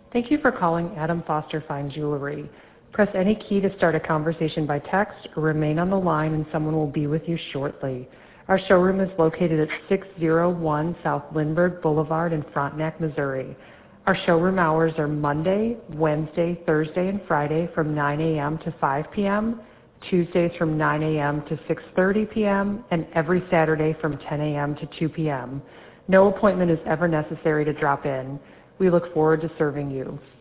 Thank you for calling Adam Foster Fine Jewelry. Press any key to start a conversation by text or remain on the line and someone will be with you shortly. Our showroom is located at 601 South Lindbergh Boulevard in Frontenac, Missouri. Our showroom hours are Monday, Wednesday, Thursday, and Friday from 9 a.m. to 5 p.m., Tuesdays from 9 a.m. to 6:30 p.m., and every Saturday from 10 a.m. to 2 p.m. No appointment is ever necessary to drop in. We look forward to serving you.